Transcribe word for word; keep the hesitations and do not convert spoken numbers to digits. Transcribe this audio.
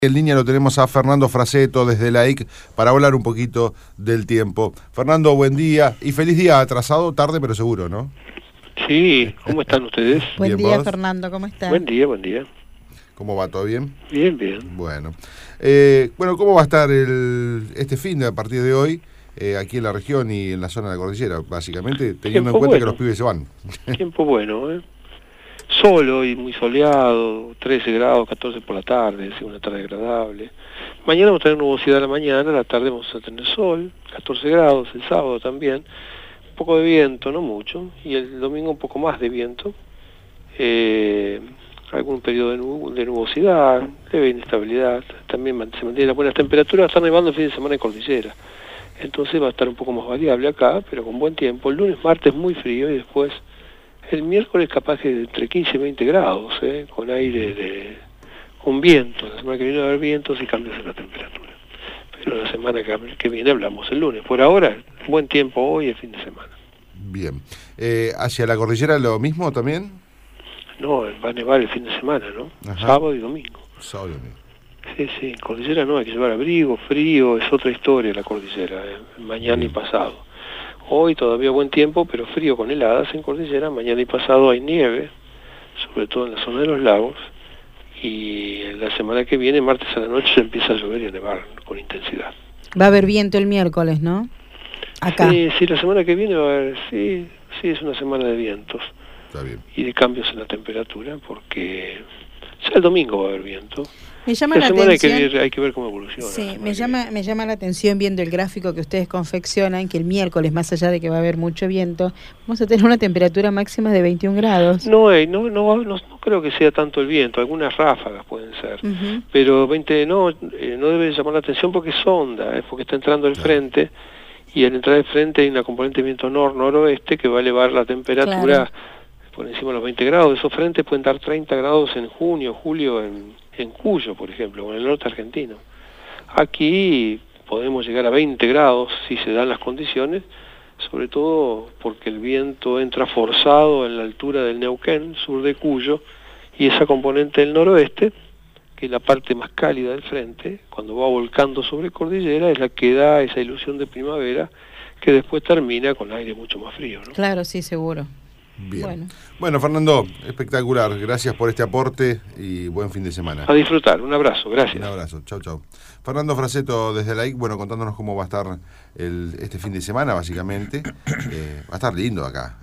En línea lo tenemos a Fernando Fraseto desde la I C para hablar un poquito del tiempo. Fernando, buen día y feliz día, atrasado, tarde pero seguro, ¿no? Sí, ¿cómo están ustedes? Buen Bien, día, ¿vos? Fernando, ¿cómo estás? Buen día, buen día. ¿Cómo va? ¿Todo bien? Bien, bien. Bueno, eh, bueno, ¿cómo va a estar el, este fin de a partir de hoy eh, aquí en la región y en la zona de la cordillera? Básicamente, teniendo en Tiempo cuenta que bueno. los pibes se van. Tiempo bueno, ¿eh? Solo y muy soleado, trece grados, catorce por la tarde, es una tarde agradable. Mañana vamos a tener nubosidad a la mañana, a la tarde vamos a tener sol, catorce grados, el sábado también. Un poco de viento, no mucho, y el domingo un poco más de viento. Eh, algún periodo de, nub de nubosidad, leve inestabilidad, también se mantiene las buenas temperaturas, está nevando el fin de semana en cordillera. Entonces va a estar un poco más variable acá, pero con buen tiempo. El lunes, martes muy frío y después el miércoles capaz que entre quince y veinte grados, ¿eh? Con aire de... con viento. La semana que viene va a haber vientos y cambios en la temperatura. Pero la semana que viene hablamos el lunes. Por ahora, buen tiempo hoy, el fin de semana. Bien. Eh, ¿Hacia la cordillera lo mismo también? No, va a nevar el fin de semana, ¿no? Ajá. Sábado y domingo. Sábado y domingo. Sí, sí, en cordillera no, hay que llevar abrigo, frío, es otra historia la cordillera, ¿eh? Mañana Bien. Y pasado. Hoy todavía buen tiempo, pero frío con heladas en cordillera. Mañana y pasado hay nieve, sobre todo en la zona de los lagos. Y la semana que viene, martes a la noche, empieza a llover y a nevar con intensidad. Va a haber viento el miércoles, ¿no? Acá. Sí, sí, la semana que viene va a haber, sí, sí, es una semana de vientos. Está bien. Y de cambios en la temperatura, porque ya el domingo va a haber viento. Me llama la la semana atención, hay que, ver, hay que ver cómo evoluciona. Sí, me llama, me llama la atención viendo el gráfico que ustedes confeccionan, que el miércoles, más allá de que va a haber mucho viento, vamos a tener una temperatura máxima de veintiún grados. No, eh, no, no, no, no creo que sea tanto el viento, algunas ráfagas pueden ser, uh-huh. Pero veinte no, eh, no debe llamar la atención porque es onda, eh, porque está entrando el frente, y al entrar el frente hay una componente de viento nor-noroeste que va a elevar la temperatura, claro, por encima de los veinte grados. Esos frentes pueden dar treinta grados en junio, julio, en, en Cuyo, por ejemplo, o en el norte argentino. Aquí podemos llegar a veinte grados si se dan las condiciones, sobre todo porque el viento entra forzado en la altura del Neuquén, sur de Cuyo, y esa componente del noroeste, que es la parte más cálida del frente, cuando va volcando sobre cordillera, es la que da esa ilusión de primavera, que después termina con aire mucho más frío, ¿no? Claro, sí, seguro. Bien. Bueno. bueno, Fernando, espectacular. Gracias por este aporte y buen fin de semana. A disfrutar. Un abrazo. Gracias. Un abrazo. Chau, chau. Fernando Fraseto desde la I C, bueno, contándonos cómo va a estar el, este fin de semana, básicamente. Eh, va a estar lindo acá.